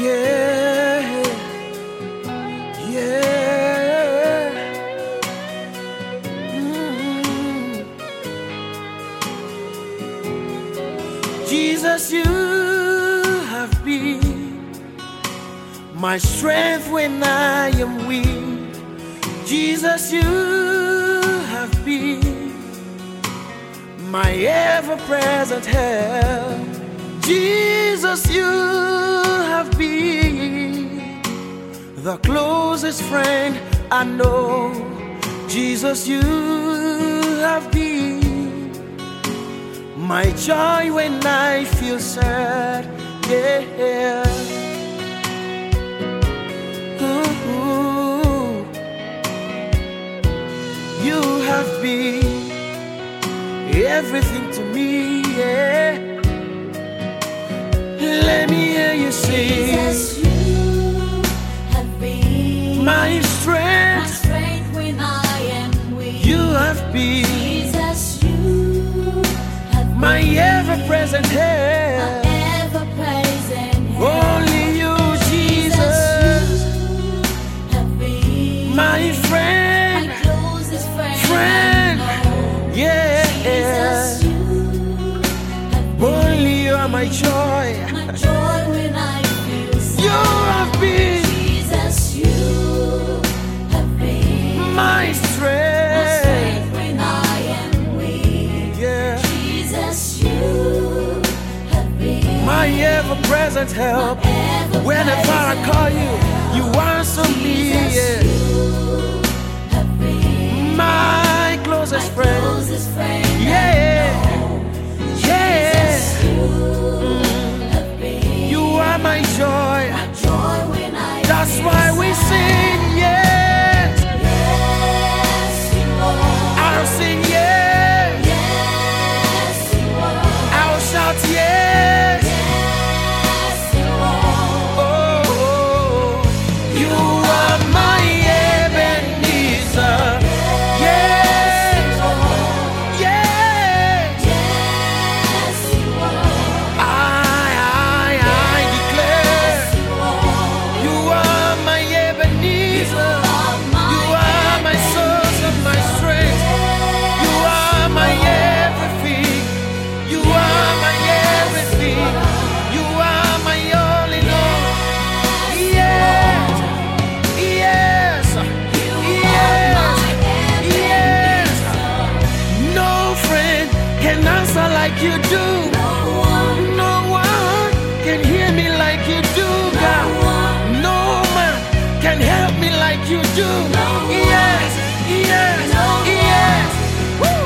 Yeah, yeah. Jesus, you have been my strength when I am weak. Jesus, you have been my ever-present help. Jesus, you have been the closest friend I know. Jesus, you have been my joy when I feel sad. Yeah. Ooh. You have been everything to me. Yeah. Let me hear you sing. Jesus, you have been my strength when I am weak. You have been Jesus, you have been my ever-present help. my ever-present help. Only you, Jesus, you have been my friend, my closest friend. friend. Yeah. Jesus, you have been Only you are my joy. my joy when I feel sad. You have been Jesus, you have been my my strength. strength when I am weak. Yeah. Jesus, you have been My ever-present help. ever-present Whenever I call you, you answer me. Jesus, Yeah. you have been My closest friend. closest friend. Yeah. Yeah. Jesus, you have been You are my joy. my joy when I That's feel why we sad. sing. Yes. Yes, you are. I'll sing yes. Yes, you are. I'll shout yes. Yes, you are. Oh, you are my Ebenezer. Yes. You are. Yes. Yes, you are. I declare You are. you are my Ebenezer. You are my source and my strength. You are my everything. You are my everything. You are my all in all. Yes. Yes. Yes. Yes. No friend can answer like you do. No one can hear me like you do, God. No man can help me like you do. Yes, yes, yes. Woo.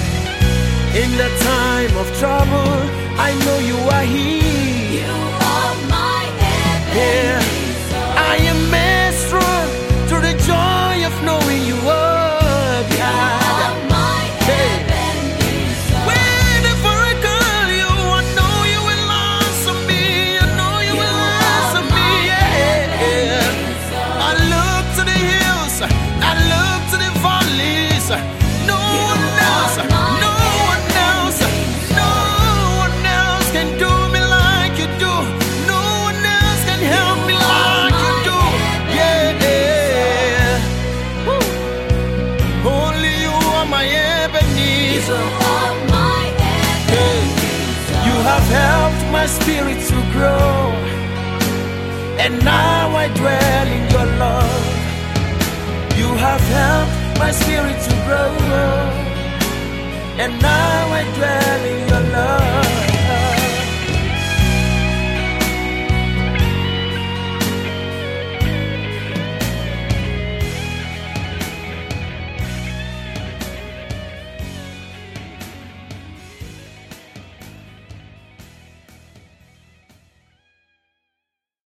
In the time of trouble, I know you are here. You are my Yeah. Ebenezer. I am made strong through the joy of knowing you are God. You are my Hey. Ebenezer. Whenever I call you, I know you will answer me. I know you will answer me. Yeah. I look to the hills, I look to the valleys. No one else, no one else, no one else can do me like you do. No one else can help me like you do. Yeah. Woo. Only you are my Ebenezer. You are my Ebenezer. You have helped my spirit to grow, and now I dwell in your love. You have helped my spirit to grow, and now I dwell in your love.